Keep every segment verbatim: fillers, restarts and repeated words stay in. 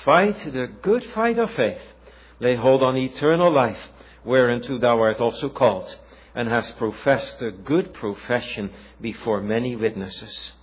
Fight the good fight of faith. Lay hold on eternal life, whereunto thou art also called, and hast professed a good profession before many witnesses.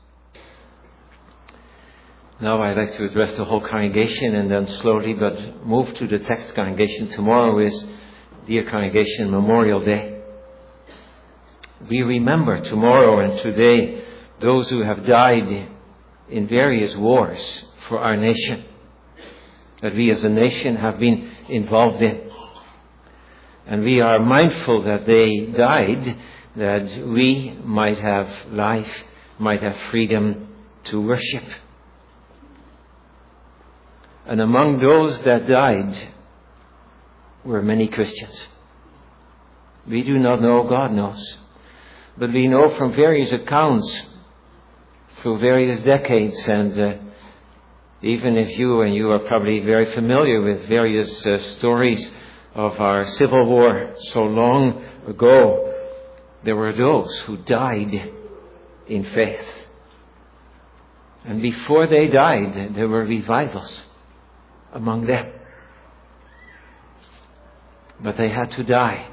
Now I'd like to address the whole congregation and then slowly but move to the text. Congregation, tomorrow is, dear congregation, Memorial Day. We remember tomorrow and today those who have died in various wars for our nation, that we as a nation have been involved in. And we are mindful that they died, that we might have life, might have freedom to worship. And among those that died were many Christians. We do not know, God knows. But we know from various accounts through various decades, and uh, even if you, and you are probably very familiar with various uh, stories of our Civil War so long ago, there were those who died in faith. And before they died, there were revivals among them. But they had to die.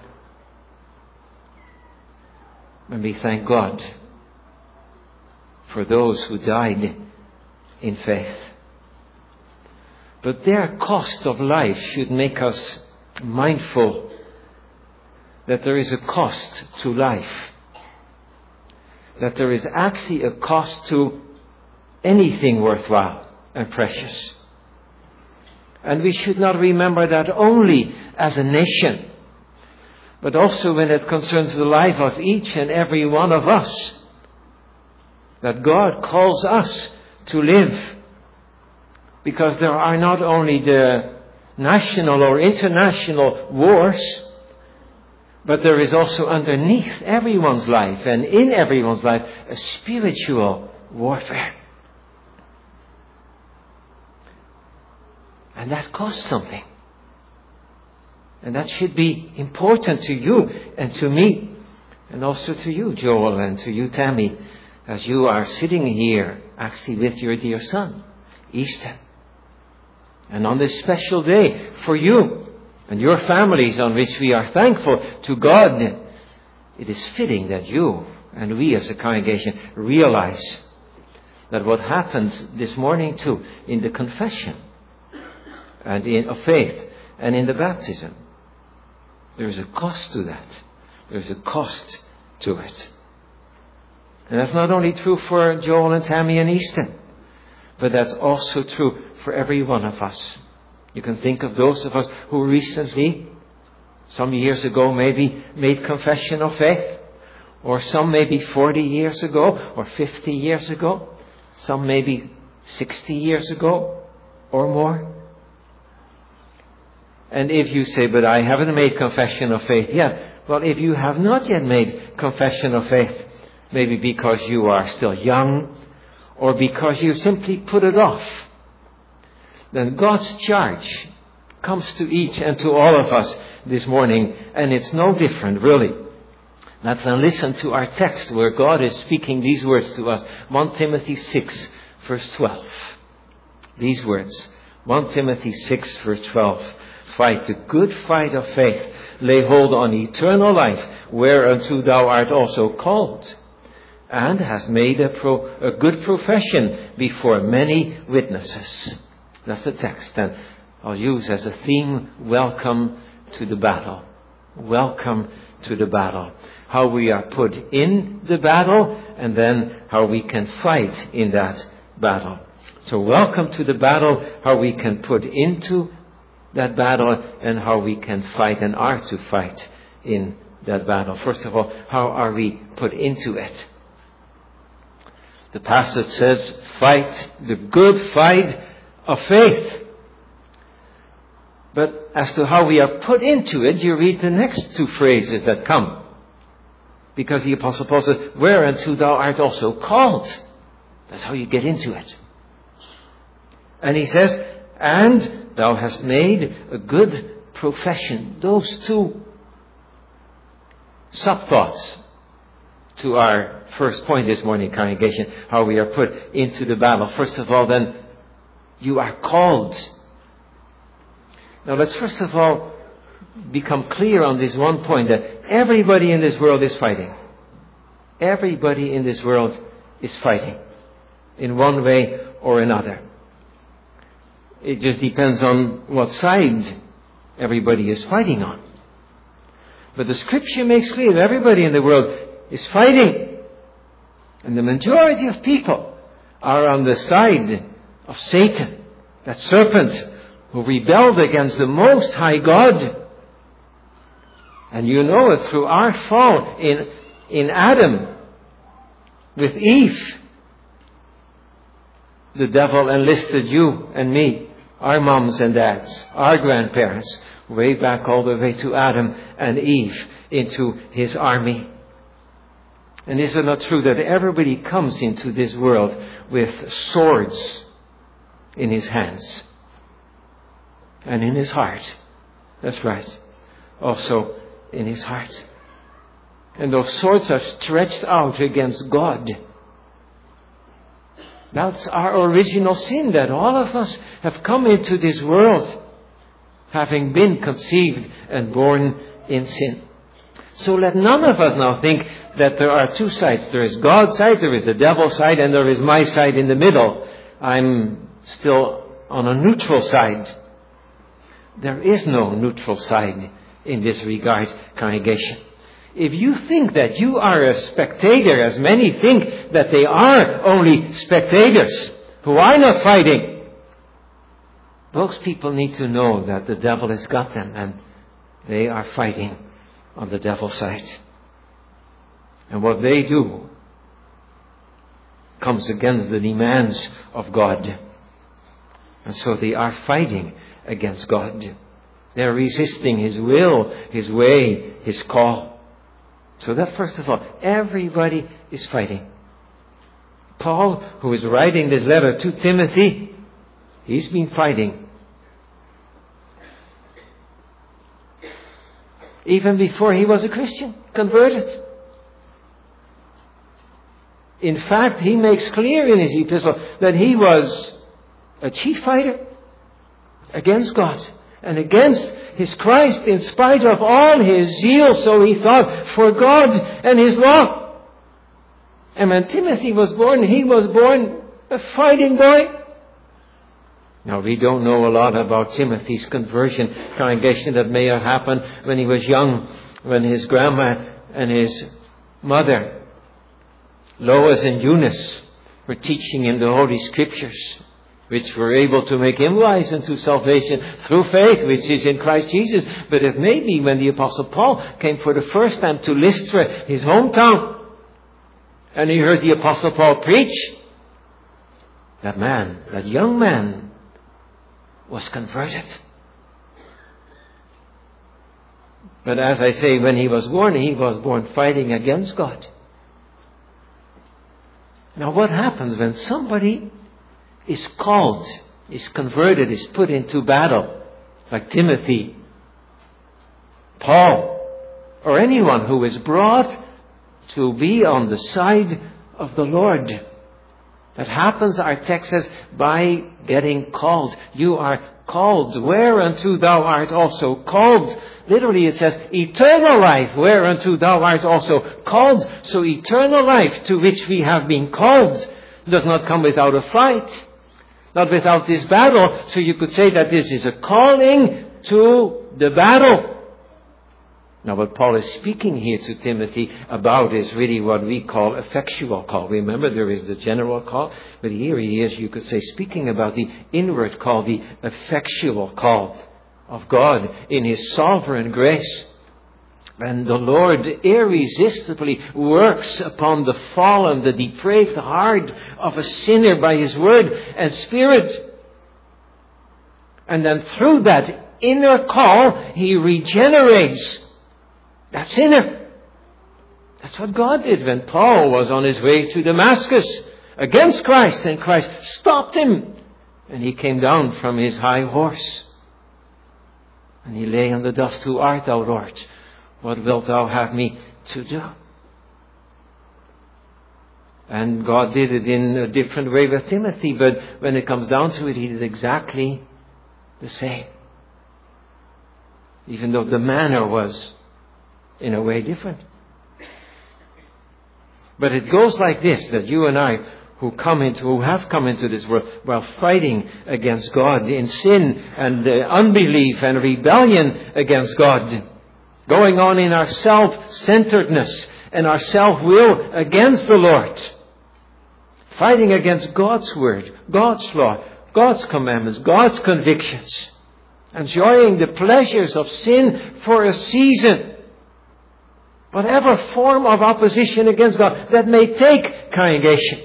And we thank God for those who died in faith. But their cost of life should make us mindful that there is a cost to life. That there is actually a cost to anything worthwhile and precious. And we should not remember that only as a nation, but also when it concerns the life of each and every one of us. That God calls us to live. Because there are not only the national or international wars, but there is also underneath everyone's life and in everyone's life a spiritual warfare. And that costs something. And that should be important to you and to me. And also to you, Joel, and to you, Tammy, as you are sitting here actually with your dear son, Easton. And on this special day for you and your families, on which we are thankful to God, it is fitting that you and we as a congregation realize that what happened this morning too in the confession and in of faith and in the baptism, there is a cost to that. There is a cost to it. And that's not only true for Joel and Tammy and Easton, but that's also true for every one of us. You can think of those of us who recently, some years ago maybe, made confession of faith. Or some maybe forty years ago or fifty years ago. Some maybe sixty years ago or more. And if you say, but I haven't made confession of faith yet. Well, if you have not yet made confession of faith, maybe because you are still young or because you simply put it off, then God's charge comes to each and to all of us this morning, and it's no different, really. Let's then listen to our text where God is speaking these words to us. First Timothy six, verse twelve. These words. First Timothy six, verse twelve. Fight the good fight of faith. Lay hold on eternal life, whereunto thou art also called, and hast made a, pro, a good profession before many witnesses. That's the text. And I'll use as a theme, welcome to the battle. Welcome to the battle. How we are put in the battle, and then how we can fight in that battle. So welcome to the battle, how we can put into that battle, and how we can fight and are to fight in that battle. First of all, how are we put into it? The passage says, fight the good fight of faith. But as to how we are put into it, you read the next two phrases that come. Because the Apostle Paul says, whereunto thou art also called. That's how you get into it. And he says, and thou hast made a good profession. Those two sub-thoughts to our first point this morning, congregation, how we are put into the battle. First of all, then, you are called Now let's first of all become clear on this one point, that everybody in this world is fighting. Everybody in this world is fighting in one way or another. It just depends on what side everybody is fighting on. But the Scripture makes clear that everybody in the world is fighting. And the majority of people are on the side of Satan, that serpent who rebelled against the Most High God. And you know it through our fall in, in Adam with Eve. The devil enlisted you and me, our moms and dads, our grandparents, way back all the way to Adam and Eve, into his army. And is it not true that everybody comes into this world with swords in his hands and in his heart? That's right. Also in his heart. And those swords are stretched out against God. That's our original sin, that all of us have come into this world having been conceived and born in sin. So let none of us now think that there are two sides. There is God's side, there is the devil's side, and there is my side in the middle. I'm still on a neutral side. There is no neutral side in this regard, congregation. If you think that you are a spectator, as many think that they are only spectators who are not fighting, those people need to know that the devil has got them and they are fighting on the devil's side. And what they do comes against the demands of God. And so they are fighting against God. They're resisting His will, His way, His call. So that first of all, everybody is fighting. Paul, who is writing this letter to Timothy, he's been fighting. Even before he was a Christian, converted. In fact, he makes clear in his epistle that he was a chief fighter against God and against his Christ, in spite of all his zeal, so he thought, for God and His law. And when Timothy was born, he was born a fighting boy. Now, we don't know a lot about Timothy's conversion, congregation. That may have happened when he was young, when his grandma and his mother, Lois and Eunice, were teaching him the Holy Scriptures, which were able to make him wise unto salvation through faith, which is in Christ Jesus. But it may be when the Apostle Paul came for the first time to Lystra, his hometown, and he heard the Apostle Paul preach, that man, that young man, was converted. But as I say, when he was born, he was born fighting against God. Now what happens when somebody is called, is converted, is put into battle, like Timothy, Paul, or anyone who is brought to be on the side of the Lord? That happens, our text says, by getting called. You are called, whereunto thou art also called. Literally it says, eternal life, whereunto thou art also called. So eternal life to which we have been called does not come without a fight, not without this battle. So you could say that this is a calling to the battle. Now what Paul is speaking here to Timothy about is really what we call effectual call. Remember, there is the general call, but here he is, you could say, speaking about the inward call, the effectual call of God in His sovereign grace. And the Lord irresistibly works upon the fallen, the depraved heart of a sinner by His word and Spirit. And then through that inner call, He regenerates that sinner. That's what God did when Paul was on his way to Damascus against Christ, and Christ stopped him, and he came down from his high horse, and he lay on the dust. Who art thou, Lord? What wilt thou have me to do? And God did it in a different way with Timothy, but when it comes down to it, He did exactly the same. even though the manner was in a way different. But it goes like this, that you and I, who come into, who have come into this world while fighting against God in sin and uh, unbelief and rebellion against God, going on in our self-centeredness and our self-will against the Lord, fighting against God's word, God's law, God's commandments, God's convictions, enjoying the pleasures of sin for a season. Whatever form of opposition against God that may take, congregation.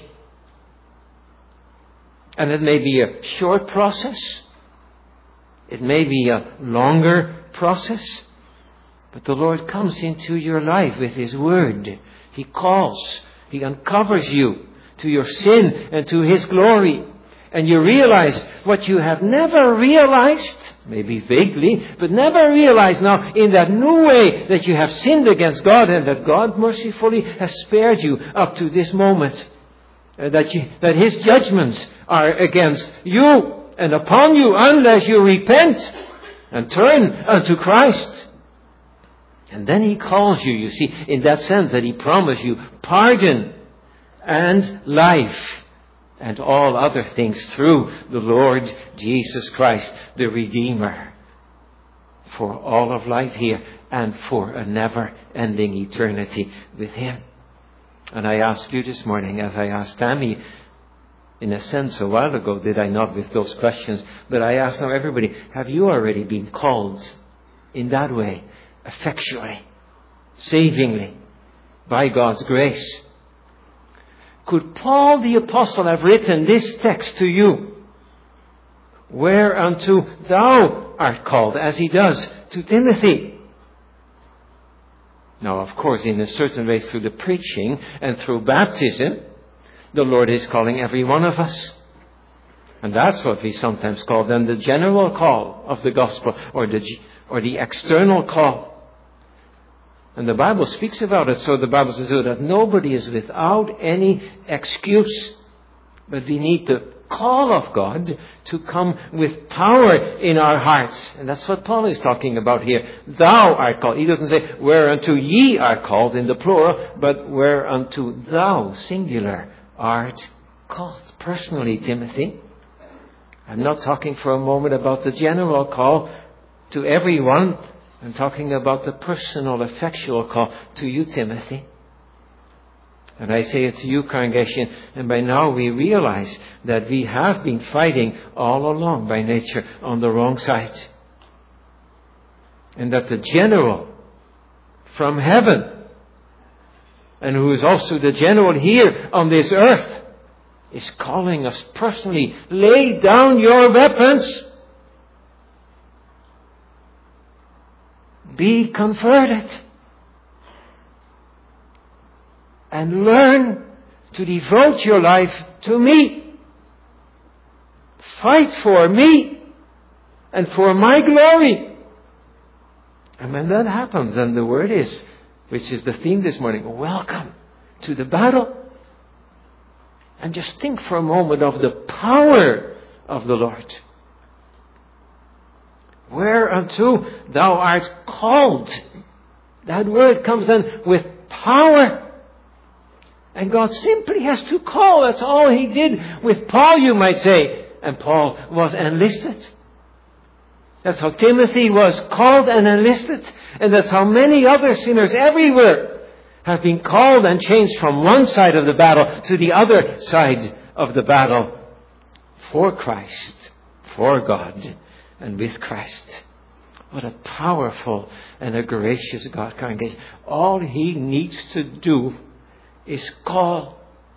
And it may be a short process. It may be a longer process. But the Lord comes into your life with His Word. He calls. He uncovers you to your sin and to His glory. And you realize what you have never realized, maybe vaguely, but never realized now in that new way that you have sinned against God and that God mercifully has spared you up to this moment. Uh, that, you, that His judgments are against you and upon you unless you repent and turn unto Christ. And then He calls you, you see, in that sense that He promised you pardon and life and all other things through the Lord Jesus Christ, the Redeemer, for all of life here and for a never-ending eternity with Him. And I ask you this morning, as I asked Tammy, in a sense a while ago, did I not, with those questions, but I ask now everybody, have you already been called in that way, effectually, savingly, by God's grace? Could Paul the Apostle have written this text to you, whereunto thou art called, as he does to Timothy? Now, of course, in a certain way, through the preaching and through baptism, the Lord is calling every one of us. And that's what we sometimes call then the general call of the gospel, or the, or the external call. And the Bible speaks about it. So the Bible says that nobody is without any excuse. But we need the call of God to come with power in our hearts. And that's what Paul is talking about here. Thou art called. He doesn't say whereunto ye are called in the plural, but whereunto thou, singular, art called. Personally, Timothy. I'm not talking for a moment about the general call to everyone. I'm talking about the personal, effectual call to you, Timothy. And I say it to you, congregation, and by now we realize that we have been fighting all along by nature on the wrong side. And that the general from heaven, and who is also the general here on this earth, is calling us personally, lay down your weapons. Be converted. And learn to devote your life to me. Fight for me and for my glory. And when that happens, then the word is, which is the theme this morning, welcome to the battle. And just think for a moment of the power of the Lord. Whereunto thou art called. That word comes then with power. And God simply has to call. That's all He did with Paul, you might say. And Paul was enlisted. That's how Timothy was called and enlisted. And that's how many other sinners everywhere have been called and changed from one side of the battle to the other side of the battle. For Christ, for God, and with Christ. What a powerful and a gracious God, congregation. All He needs to do is call.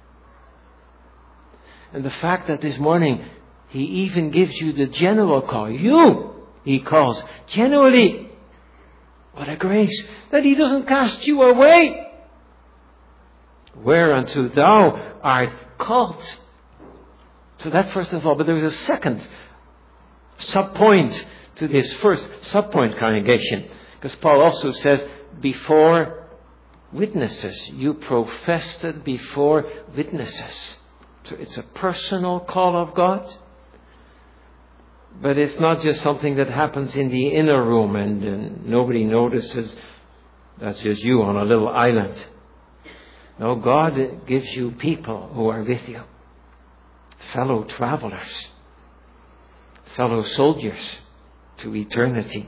And the fact that this morning He even gives you the general call. You, He calls generally. What a grace that He doesn't cast you away. Whereunto thou art called. So that first of all, but there is a second sub-point to this first sub-point, congregation. Because Paul also says, before witnesses. You professed it before witnesses. So it's a personal call of God. But it's not just something that happens in the inner room and, and nobody notices. That's just you on a little island. No, God gives you people who are with you. Fellow travelers. Fellow soldiers to eternity.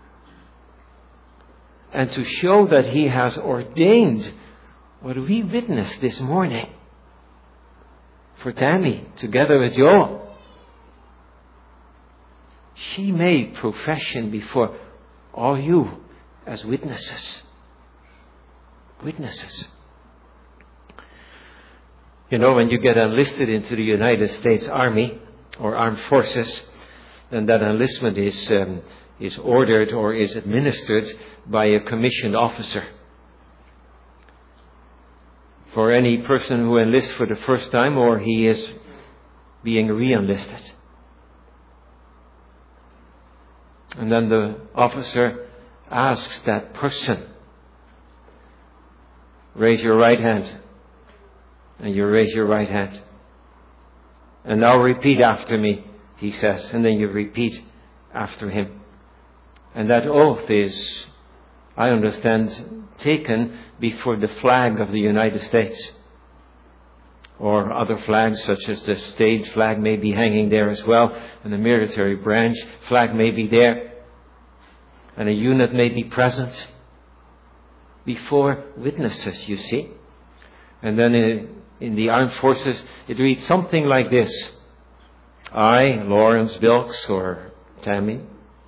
And to show that He has ordained what we witnessed this morning for Tammy, together with Joel. She made profession before all you as witnesses. Witnesses. You know, when you get enlisted into the United States Army or Armed Forces, then that enlistment is um, is ordered or is administered by a commissioned officer. For any person who enlists for the first time or he is being re-enlisted. And then the officer asks that person, raise your right hand. And you raise your right hand. And now repeat after me, he says. And then you repeat after him. And that oath is, I understand, taken before the flag of the United States. Or other flags such as the state flag may be hanging there as well. And the military branch flag may be there. And a unit may be present before witnesses, you see. And then in, in the armed forces, it reads something like this. I, Lawrence Bilks, or Tammy,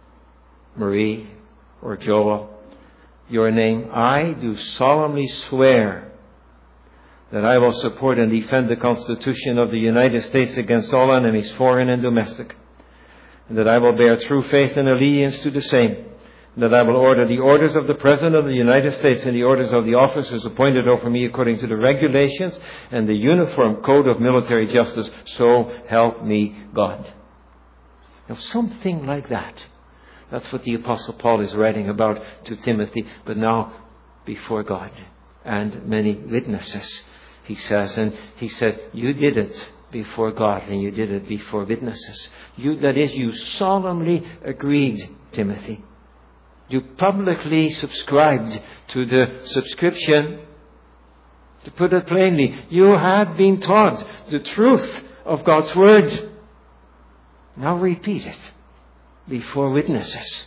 Marie, or Joel, your name, I do solemnly swear that I will support and defend the Constitution of the United States against all enemies, foreign and domestic, and that I will bear true faith and allegiance to the same, that I will order the orders of the President of the United States and the orders of the officers appointed over me according to the regulations and the uniform code of military justice. So help me God. Now, something like that. That's what the Apostle Paul is writing about to Timothy. But now, before God and many witnesses, he says, and he said, you did it before God and you did it before witnesses. You, that is, you solemnly agreed, Timothy. You publicly subscribed to the subscription. To put it plainly, you had been taught the truth of God's Word. Now repeat it before witnesses.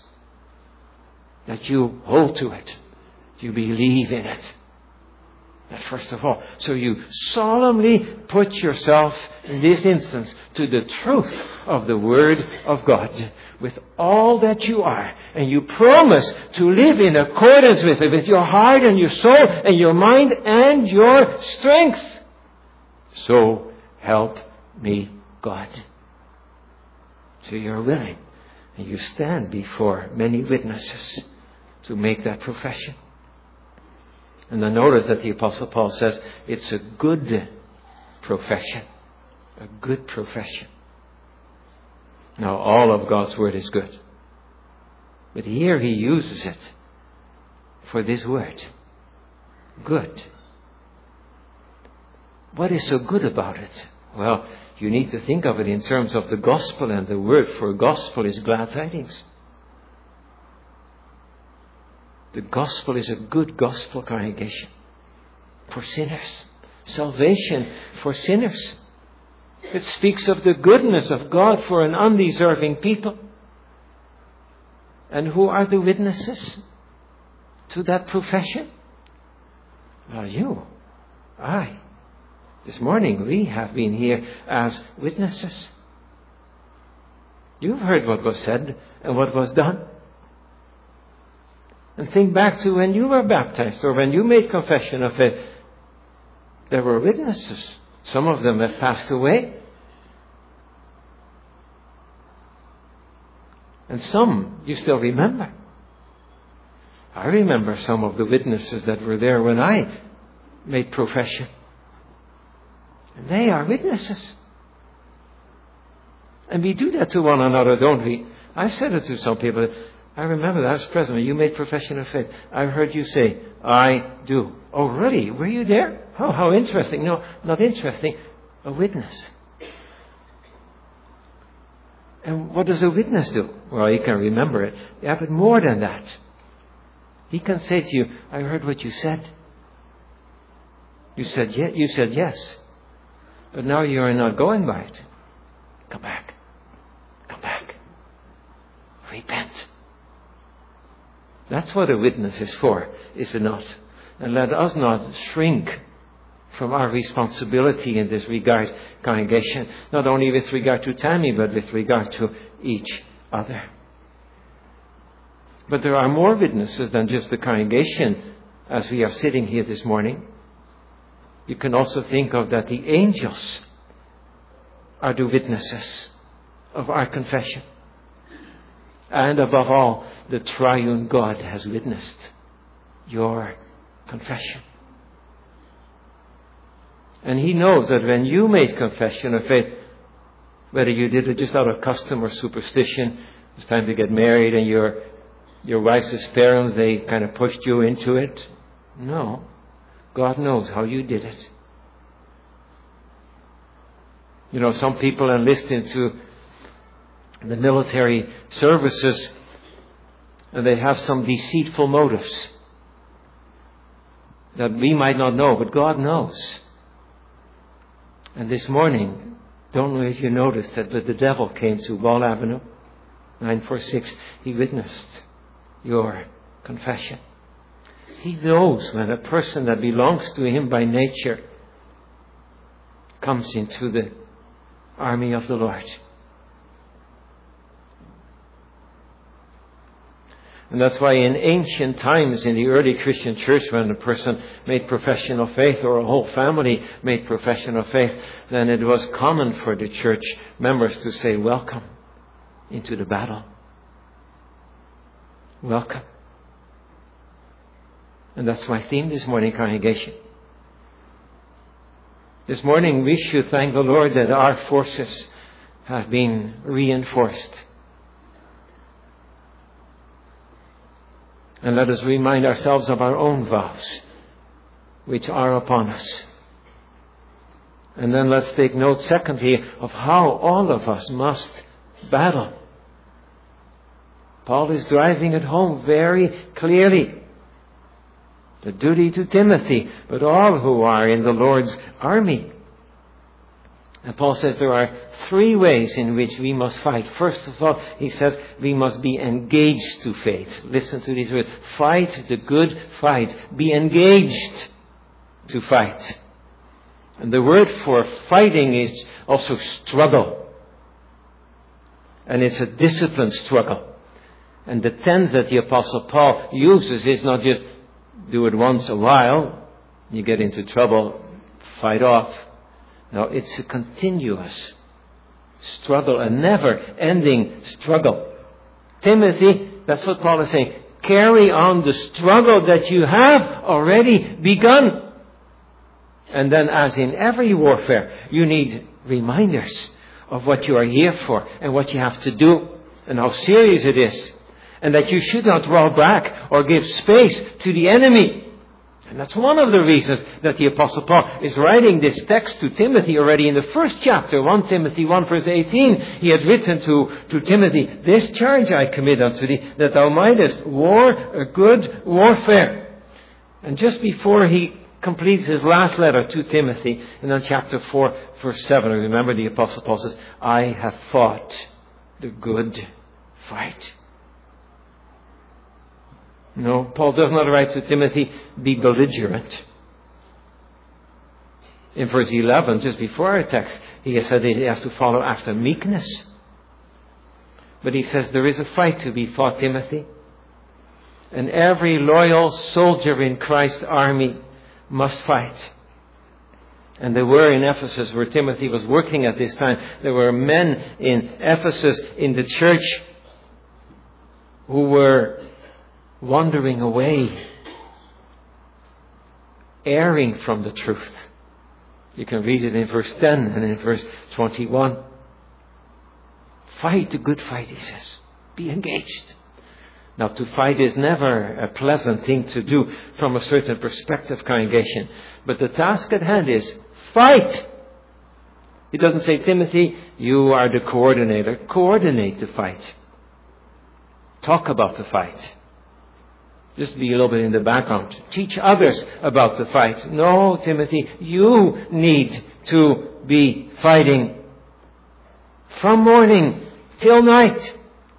That you hold to it. You believe in it. That first of all. So you solemnly put yourself, in this instance, to the truth of the Word of God. With all that you are. And you promise to live in accordance with it. With your heart and your soul and your mind and your strength. So help me God. So you're willing. And you stand before many witnesses to make that profession. And then notice that the Apostle Paul says it's a good profession. A good profession. Now, all of God's Word is good. But here he uses it for this word. Good. What is so good about it? Well, you need to think of it in terms of the gospel, and the word for gospel is glad tidings. The gospel is a good gospel, congregation, for sinners. Salvation for sinners. It speaks of the goodness of God for an undeserving people. And who are the witnesses to that profession? Well, you, I. This morning we have been here as witnesses. You've heard what was said and what was done. And think back to when you were baptized or when you made confession of faith. There were witnesses. Some of them have passed away. And some you still remember. I remember some of the witnesses that were there when I made profession. And they are witnesses. And we do that to one another, don't we? I've said it to some people. I remember that I was present when you made profession of faith. I heard you say, I do. Oh, really? Were you there? Oh, how interesting. No, not interesting. A witness. And what does a witness do? Well, he can remember it. Yeah, but more than that. He can say to you, I heard what you said. You said, yeah, you said yes. But now you are not going by it. Come back. Come back. Repent. That's what a witness is for, is it not? And let us not shrink from our responsibility in this regard, congregation, not only with regard to Tammy, but with regard to each other. But there are more witnesses than just the congregation as we are sitting here this morning. You can also think of that the angels are the witnesses of our confession. And above all, the triune God has witnessed your confession. And He knows that when you made confession of faith, whether you did it just out of custom or superstition, it's time to get married and your your wife's parents, they kind of pushed you into it. No. God knows how you did it. You know, some people enlist into the military services and they have some deceitful motives that we might not know, but God knows. And this morning, don't know if you noticed that, but the devil came to Wall Avenue, nine four six. He witnessed your confession. He knows when a person that belongs to him by nature comes into the army of the Lord. And that's why in ancient times, in the early Christian church, when a person made profession of faith or a whole family made profession of faith, then it was common for the church members to say, welcome into the battle. Welcome. And that's my theme this morning, congregation. This morning we should thank the Lord that our forces have been reinforced. And let us remind ourselves of our own vows, which are upon us. And then let's take note, secondly, of how all of us must battle. Paul is driving it home very clearly. The duty to Timothy, but all who are in the Lord's army. And Paul says there are three ways in which we must fight. First of all, he says we must be engaged to faith. Listen to these words. Fight the good fight. Be engaged to fight. And the word for fighting is also struggle. And it's a disciplined struggle. And the tense that the Apostle Paul uses is not just do it once a while, you get into trouble, fight off. No, it's a continuous struggle, a never-ending struggle. Timothy, that's what Paul is saying. Carry on the struggle that you have already begun. And then, as in every warfare, you need reminders of what you are here for and what you have to do and how serious it is. And that you should not draw back or give space to the enemy. And that's one of the reasons that the Apostle Paul is writing this text to Timothy already in the first chapter, First Timothy one verse eighteen. He had written to, to Timothy, this charge I commit unto thee, that thou mightest war a good warfare. And just before he completes his last letter to Timothy, in then chapter four verse seven, remember the Apostle Paul says, I have fought the good fight. No, Paul does not write to Timothy, be belligerent. In verse eleven, just before our text, he has said that he has to follow after meekness. But he says there is a fight to be fought, Timothy. And every loyal soldier in Christ's army must fight. And there were in Ephesus, where Timothy was working at this time, there were men in Ephesus, in the church, who were wandering away, erring from the truth. You can read it in verse ten and in verse twenty-one. Fight the good fight, he says. Be engaged. Now, to fight is never a pleasant thing to do from a certain perspective, congregation. But the task at hand is fight. He doesn't say, Timothy, you are the coordinator. Coordinate the fight. Talk about the fight. Just be a little bit in the background. Teach others about the fight. No, Timothy, you need to be fighting from morning till night.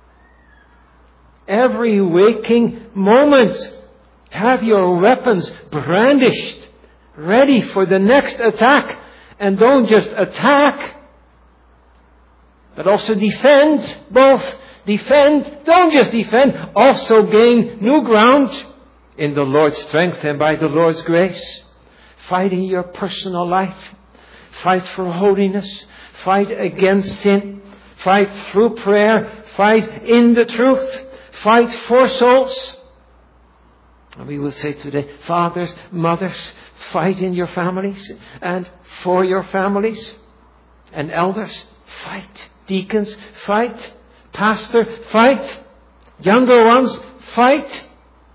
Every waking moment, have your weapons brandished, ready for the next attack. And don't just attack, but also defend. Both defend, don't just defend, also gain new ground in the Lord's strength and by the Lord's grace. Fight in your personal life. Fight for holiness. Fight against sin. Fight through prayer. Fight in the truth. Fight for souls. And we will say today, fathers, mothers, fight in your families and for your families. And elders, fight. Deacons, fight. Pastor, fight. Younger ones, fight.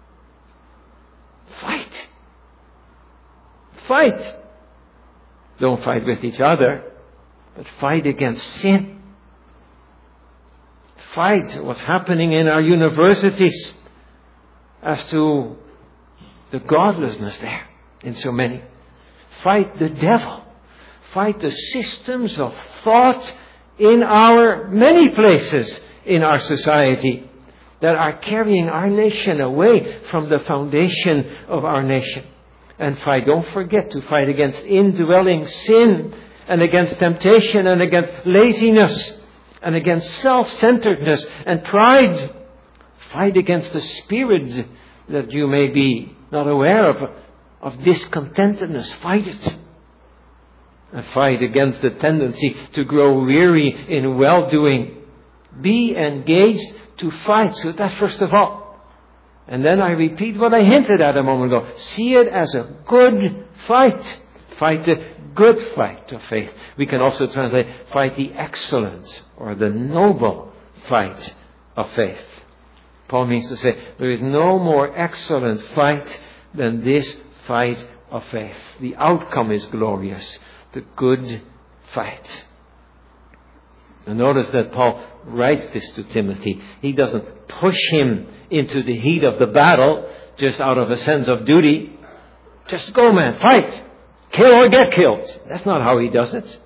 Fight. Fight. Don't fight with each other, but fight against sin. Fight what's happening in our universities as to the godlessness there in so many. Fight the devil. Fight the systems of thought in our many places in our society that are carrying our nation away from the foundation of our nation. And fight, don't forget to fight against indwelling sin and against temptation and against laziness and against self-centeredness and pride. Fight against the spirit that you may be not aware of, of discontentedness. Fight it. And fight against the tendency to grow weary in well-doing. Be engaged to fight. So that's first of all. And then I repeat what I hinted at a moment ago. See it as a good fight. Fight the good fight of faith. We can also translate fight the excellent or the noble fight of faith. Paul means to say there is no more excellent fight than this fight of faith. The outcome is glorious. The good fight. And notice that Paul writes this to Timothy. He doesn't push him into the heat of the battle just out of a sense of duty. Just go, man, fight. Kill or get killed. That's not how he does it.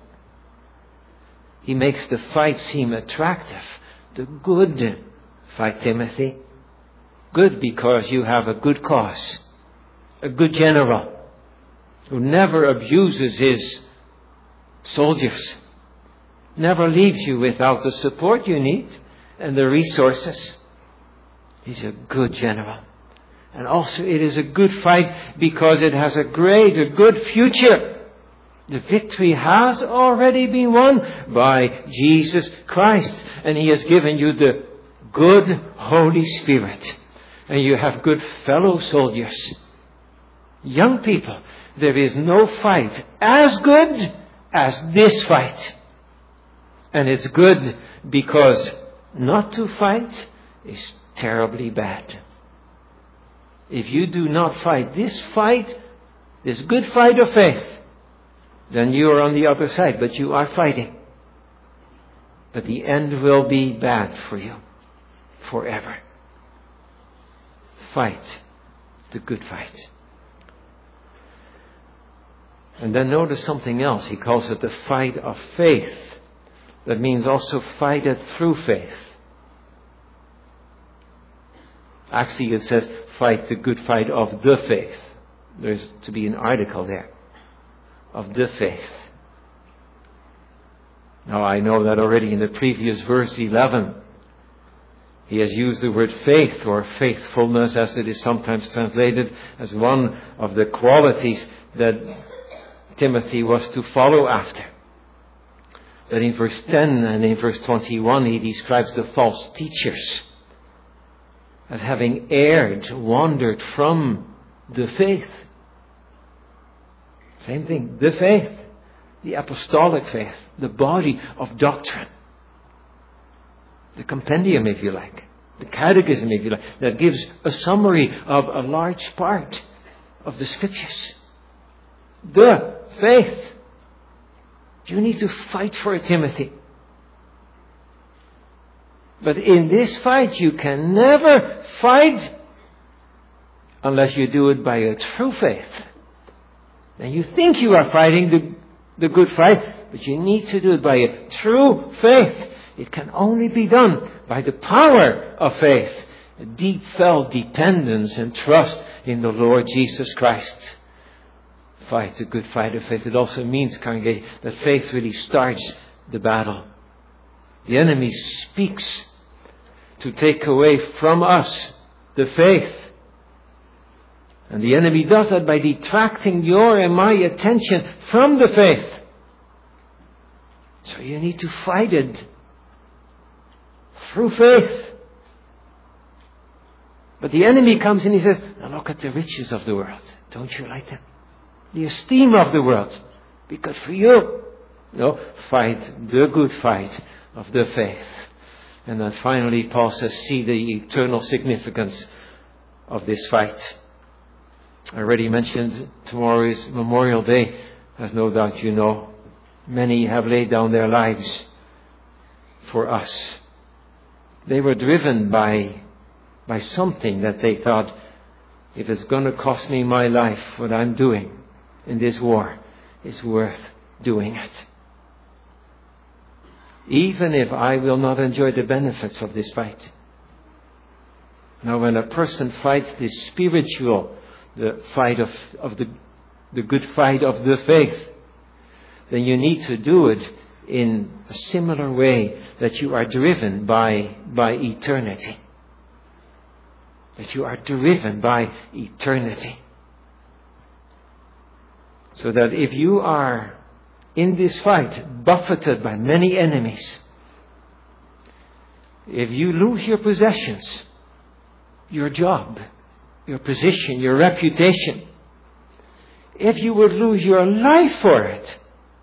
He makes the fight seem attractive. The good fight, Timothy. Good because you have a good cause. A good general who never abuses his soldiers. Never leaves you without the support you need and the resources. He's a good general. And also it is a good fight because it has a great, a good future. The victory has already been won by Jesus Christ. And He has given you the good Holy Spirit. And you have good fellow soldiers. Young people, there is no fight as good as this fight. And it's good because not to fight is terribly bad. If you do not fight this fight, this good fight of faith, then you are on the other side, but you are fighting. But the end will be bad for you forever. Fight the good fight. And then notice something else. He calls it the fight of faith. That means also fight it through faith. Actually, it says fight the good fight of the faith. There's to be an article there. Of the faith. Now, I know that already in the previous verse eleven, he has used the word faith or faithfulness as it is sometimes translated as one of the qualities that Timothy was to follow after. But in verse ten and in verse twenty-one, he describes the false teachers as having erred, wandered from the faith. Same thing, the faith, the apostolic faith, the body of doctrine. The compendium, if you like, the catechism, if you like, that gives a summary of a large part of the scriptures. The faith. You need to fight for it, Timothy. But in this fight, you can never fight unless you do it by a true faith. And you think you are fighting the, the good fight, but you need to do it by a true faith. It can only be done by the power of faith, a deep felt dependence and trust in the Lord Jesus Christ. Fight the good fight of faith. It also means, congregation, that faith really starts the battle. The enemy speaks to take away from us the faith. And the enemy does that by detracting your and my attention from the faith. So you need to fight it through faith. But the enemy comes and he says, now look at the riches of the world. Don't you like them? The esteem of the world. Be good for you. No, fight the good fight of the faith. And then finally Paul says, see the eternal significance of this fight. I already mentioned tomorrow is Memorial Day, as no doubt you know. Many have laid down their lives for us. They were driven by, by something that they thought, if it's going to cost me my life, what I'm doing in this war, it's worth doing it. Even if I will not enjoy the benefits of this fight. Now when a person fights this spiritual, the fight of, of the, the good fight of the faith, then you need to do it in a similar way that you are driven by, by eternity. That you are driven by eternity. So that if you are in this fight buffeted by many enemies, if you lose your possessions, your job, your position, your reputation, if you would lose your life for it,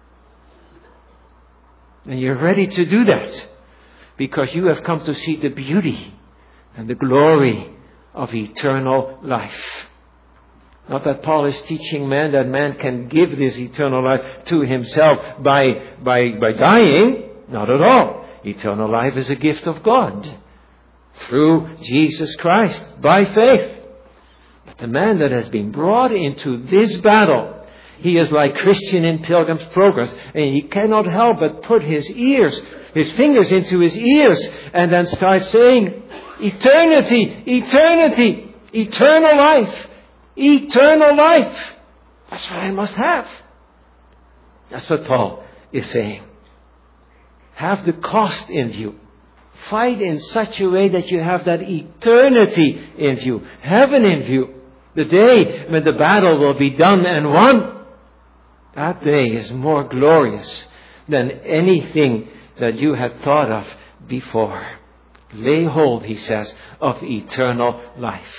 then you're ready to do that because you have come to see the beauty and the glory of eternal life. Not that Paul is teaching man that man can give this eternal life to himself by, by, by dying. Not at all. Eternal life is a gift of God through Jesus Christ by faith. But the man that has been brought into this battle, he is like Christian in Pilgrim's Progress, and he cannot help but put his ears, his fingers into his ears, and then start saying, eternity, eternity, eternal life, eternal life. That's what I must have. That's what Paul is saying. Have the cost in view. Fight in such a way that you have that eternity in view, heaven in view. The day when the battle will be done and won. That day is more glorious than anything that you had thought of before. Lay hold, he says, of eternal life.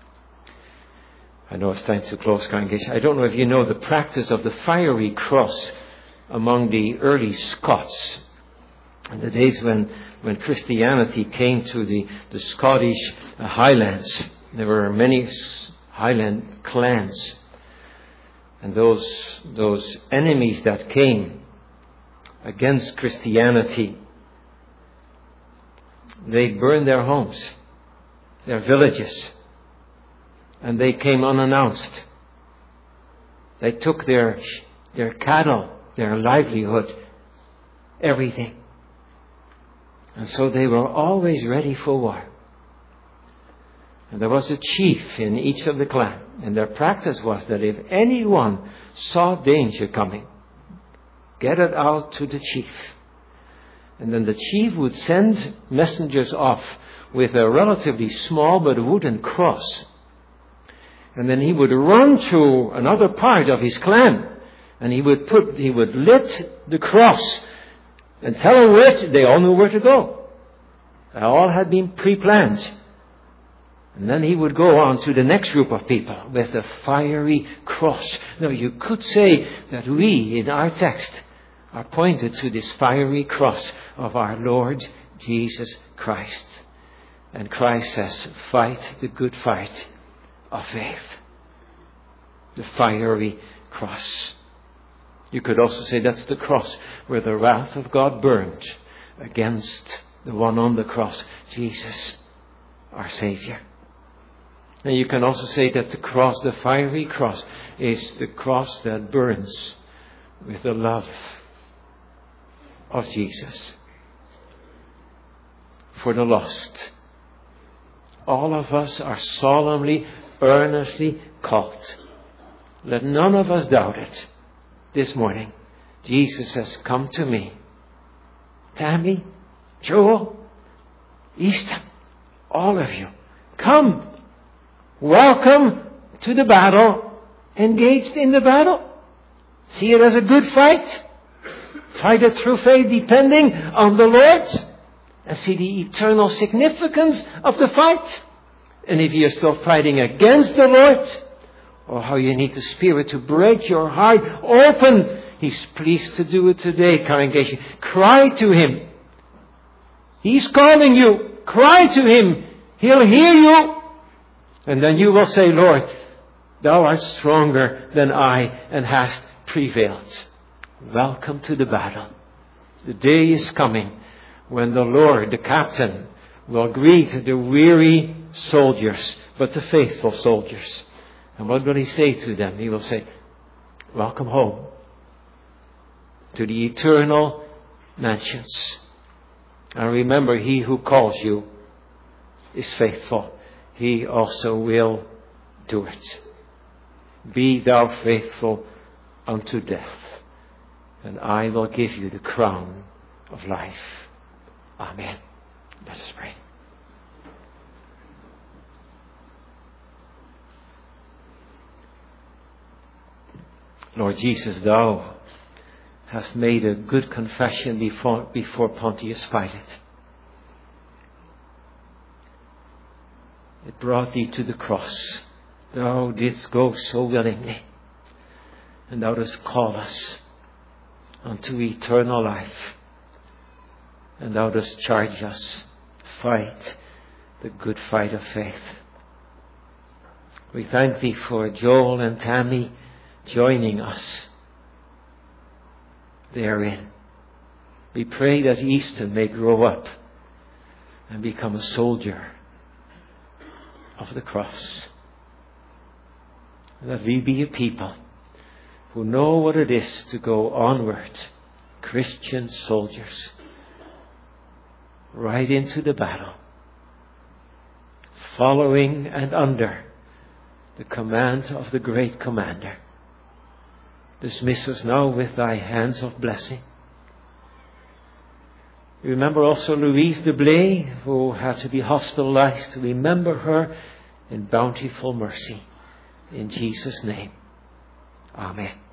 I know it's time to close, congregation. I don't know if you know the practice of the fiery cross among the early Scots. In the days when, when Christianity came to the, the Scottish Highlands, there were many Highland clans. And those, those enemies that came against Christianity, they burned their homes, their villages, and they came unannounced. They took their, their cattle, their livelihood, everything. And so they were always ready for war. And there was a chief in each of the clan. And their practice was that if anyone saw danger coming, get it out to the chief. And then the chief would send messengers off with a relatively small but wooden cross. And then he would run to another part of his clan. And he would put, he would lit the cross and tell them where to, they all knew where to go. They all had been pre-planned. And then he would go on to the next group of people with a fiery cross. Now you could say that we in our text are pointed to this fiery cross of our Lord Jesus Christ. And Christ says, fight the good fight of faith. The fiery cross. You could also say that's the cross where the wrath of God burned against the one on the cross, Jesus, our Savior. And you can also say that the cross, the fiery cross, is the cross that burns with the love of Jesus for the lost. All of us are solemnly, earnestly called. Let none of us doubt it this morning. Jesus says, come to me. Tammy, Joel, Easton, all of you, come. Welcome to the battle. Engaged in the battle. See it as a good fight. Fight it through faith, depending on the Lord. And see the eternal significance of the fight. And if you're still fighting against the Lord, or how you need the Spirit to break your heart open, He's pleased to do it today, congregation. Cry to Him. He's calling you. Cry to Him. He'll hear you. And then you will say, Lord, Thou art stronger than I and hast prevailed. Welcome to the battle. The day is coming when the Lord, the captain, will greet the weary soldiers, but the faithful soldiers. And what will He say to them? He will say, welcome home to the eternal mansions. And remember, He who calls you is faithful. He also will do it. Be thou faithful unto death, and I will give you the crown of life. Amen. Let us pray. Lord Jesus, Thou hast made a good confession before, before Pontius Pilate. It brought Thee to the cross. Thou didst go so willingly. And Thou dost call us unto eternal life. And Thou dost charge us to fight the good fight of faith. We thank Thee for Joel and Tammy joining us therein. We pray that Easton may grow up and become a soldier of the cross. And that we be a people who know what it is to go onward, Christian soldiers, right into the battle, following and under the command of the great commander. Dismiss us now with Thy hands of blessing. Remember also Louise de Blay, who had to be hospitalized. Remember her in bountiful mercy. In Jesus' name. Amen.